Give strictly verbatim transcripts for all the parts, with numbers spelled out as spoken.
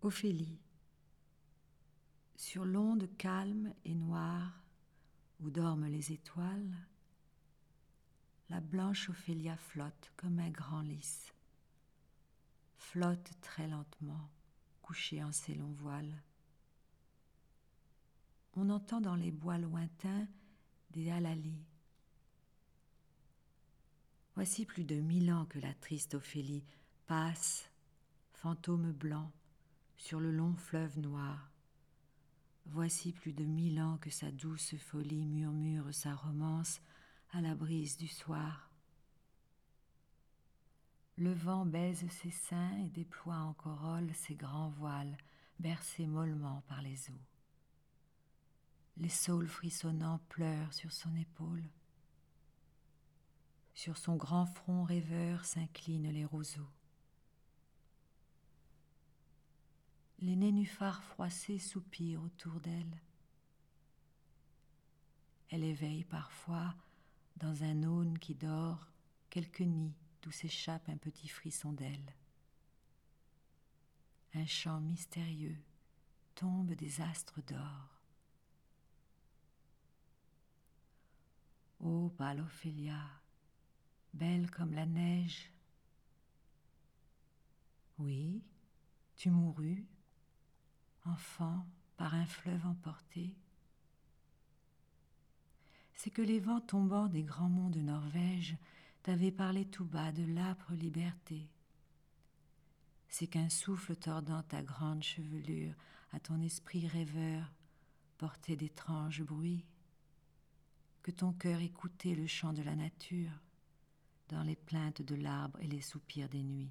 Ophélie. Sur l'onde calme et noire où dorment les étoiles, la blanche Ophélia flotte comme un grand lys, flotte très lentement, couchée en ses longs voiles. On entend dans les bois lointains des halalis. Voici plus de mille ans que la triste Ophélie passe, fantôme blanc, sur le long fleuve noir. Voici plus de mille ans que sa douce folie murmure sa romance à la brise du soir. Le vent baise ses seins et déploie en corolle ses grands voiles, bercés mollement par les eaux. Les saules frissonnants pleurent sur son épaule. Sur son grand front rêveur s'inclinent les roseaux. Les nénuphars froissés soupirent autour d'elle. Elle éveille parfois, dans un aune qui dort, quelques nids d'où s'échappe un petit frisson d'aile. Un chant mystérieux tombe des astres d'or. Ô pâle Ophélia, belle comme la neige. Oui, tu mourus, enfant, par un fleuve emporté. C'est que les vents tombants des grands monts de Norvège t'avaient parlé tout bas de l'âpre liberté. C'est qu'un souffle tordant ta grande chevelure à ton esprit rêveur portait d'étranges bruits, que ton cœur écoutait le chant de la nature dans les plaintes de l'arbre et les soupirs des nuits.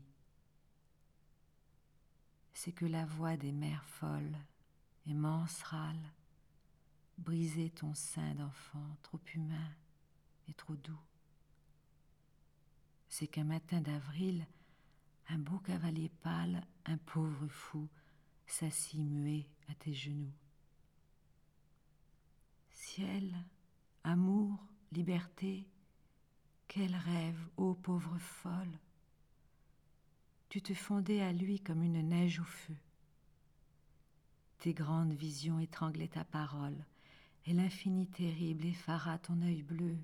C'est que la voix des mers folles et manserales brisait ton sein d'enfant trop humain et trop doux. C'est qu'un matin d'avril, un beau cavalier pâle, un pauvre fou, s'assit muet à tes genoux. Ciel, amour, liberté, quel rêve, ô pauvre folle! Tu te fondais à lui comme une neige au feu. Tes grandes visions étranglaient ta parole, et l'infini terrible effara ton œil bleu.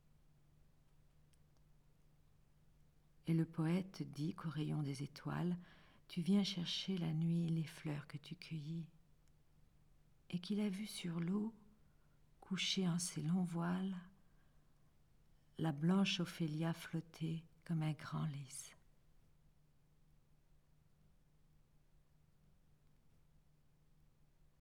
Et le poète dit qu'au rayon des étoiles, tu viens chercher la nuit les fleurs que tu cueillis, et qu'il a vu sur l'eau, couchée en ses longs voiles, la blanche Ophélia flotter comme un grand lys.